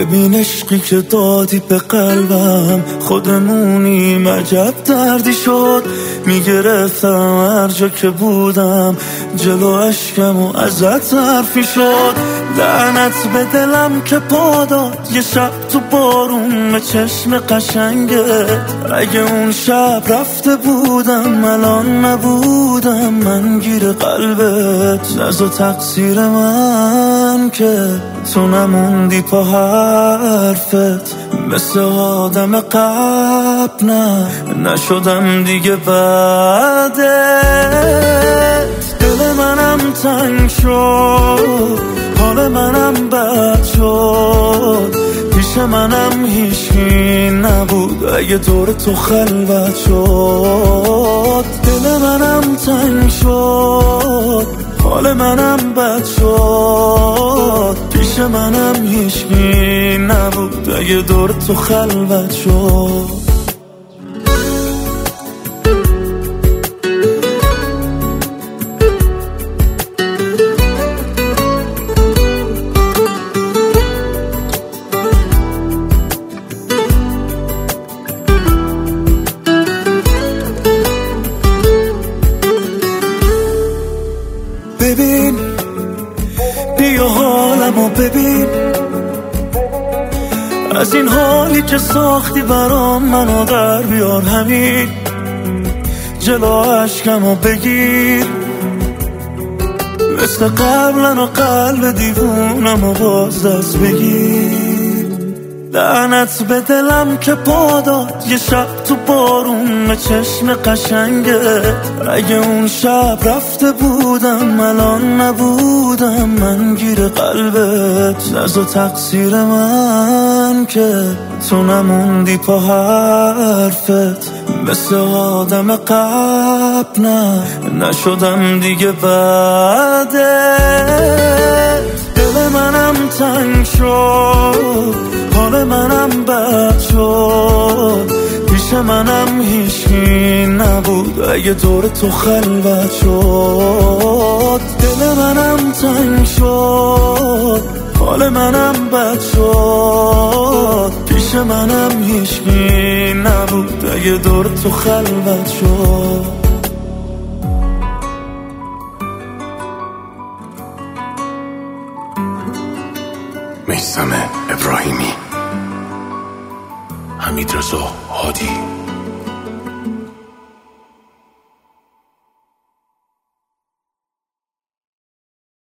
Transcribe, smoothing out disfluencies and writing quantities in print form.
ببین عشقی که دادی به قلبم، خودمونیم عجب دردی شد. میگرفتم هر جا که بودم، جلو اشکم و ازت حرفی شد. لعنت به دلم که پا داد یه شب تو بارون به چشم قشنگت. اگه اون شب رفته بودم الان نبودم من گیر قلبت. نزا تقصیر من که تو نموندی پا حرفت. مثل آدم قبل نشدم دیگه بعدت. دل منم تنگ شد، حال منم بد شد. پیش منم هیچکی نبود اگه دور تو خلوت شد. دل منم تنگ شد، حال منم بد شد. پیش منم هیچکی نبود اگه دور تو خلوت شد. ببین بیا حالمو ببین، از این حالی که ساختی برام منو در بیار. همین جلو عشقمو بگیر، مثل قبلن و قلب دیوونمو باز دست بگیر. لعنت به دلم که پا داد یه شب تو بارون به چشم قشنگت. اگه اون شب رفته بودم الان نبودم من گیر قلبت. نزا تقصیر من که تو نموندی پا حرفت. مثل آدم قبل نشدم دیگه بعدت. دل منم تنگ شد، حال منم بد شد. پیش منم هیچکی نبود اگه دور تو خلوت شد. دل منم تنگ شد، حال منم بد شد. پیش منم هیچکی نبود اگه دور تو خلوت شد. میثم ابراهیمی، حمیدرضا هادی.